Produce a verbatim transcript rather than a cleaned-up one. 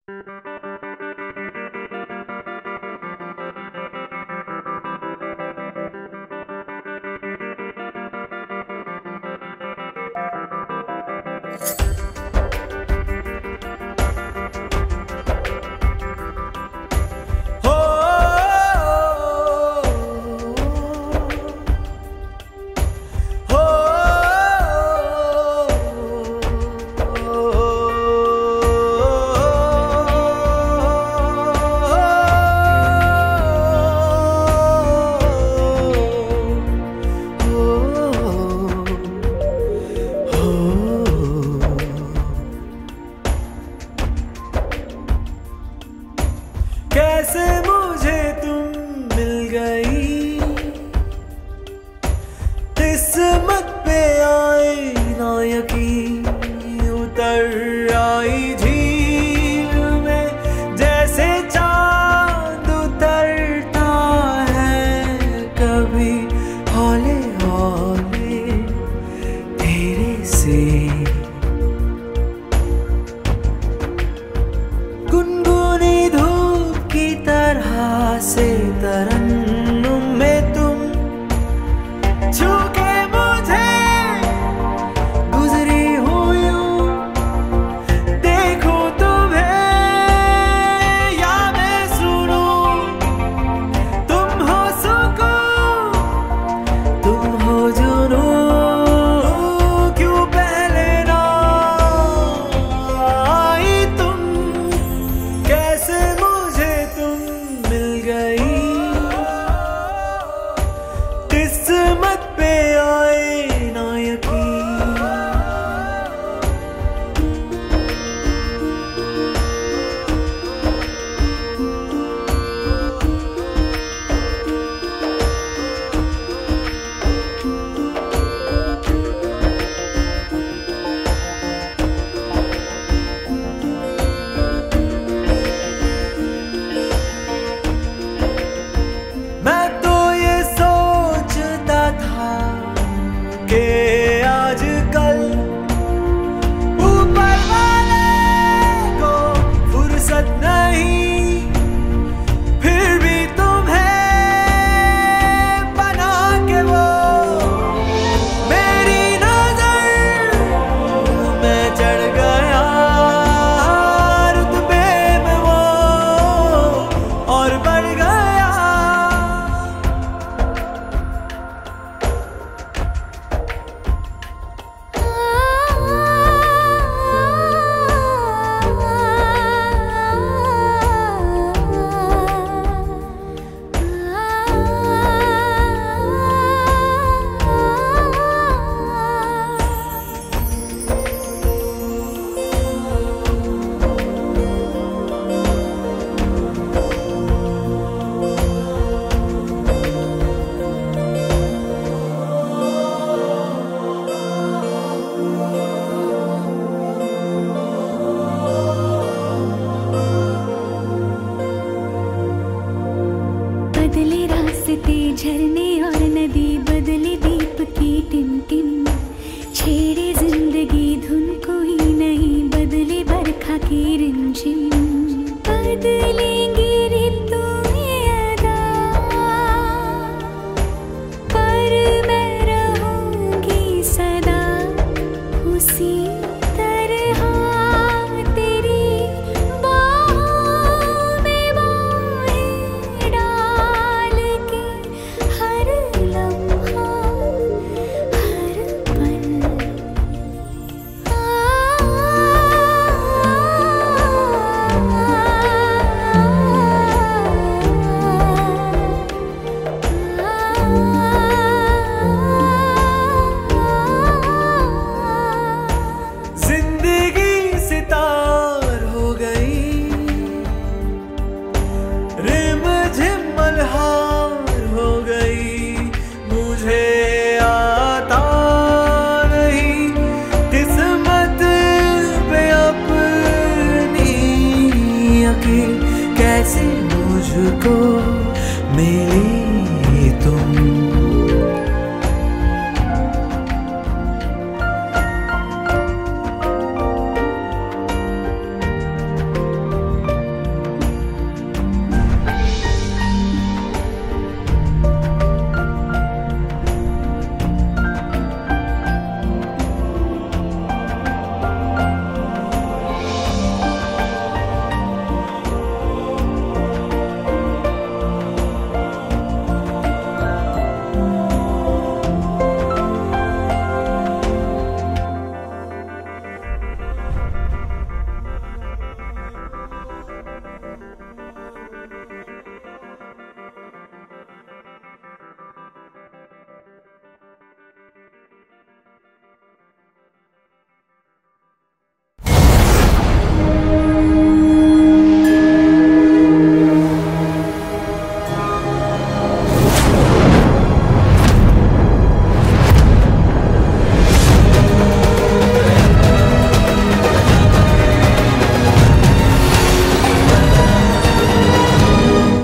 कैसे मुझे तुम मिल गई, किस्मत पे आए ना यकीन, उतर आई झील में जैसे चांद उतरता है कभी हौले हौले तेरे से। गुनगुनी धूप की तरह से तरन्नुम में तुम छू के मुझे गुजरी हो यूं, देखूं तुम्हें या मैं सुनूं, तुम हो सुकून तुम हो जुनून, क्यों पहले ना आई तुम, कैसे मुझे तुम मिल गई, किस्मत पे आए ना यकीन। मैं तो ये सोचता था कि आजकल ऊपर वाले को फुर्सत नहीं, फिर भी तुम्हें बना के वो मेरी नजर में चढ़ गया, रुतबे में वो और बढ़ गया। बदले रास्ते झरने और नदी, बदले दीप की टिमटिम, छेड़े जिंदगी धुन कोई नहीं, बदले बरखा की रिमझिम, बदलेंगी ऋतुएं अदा, पर मैं रहूंगी सदा उसी तरह तेरी बाहों में बाहें डाल के, हर लम्हा हर पल। जिंदगी सितार हो गई, रिमझिम मल्हार हो गई, मुझे आता नहीं किस्मत पे अपनी यकीन, कैसे मुझको मिली तुम।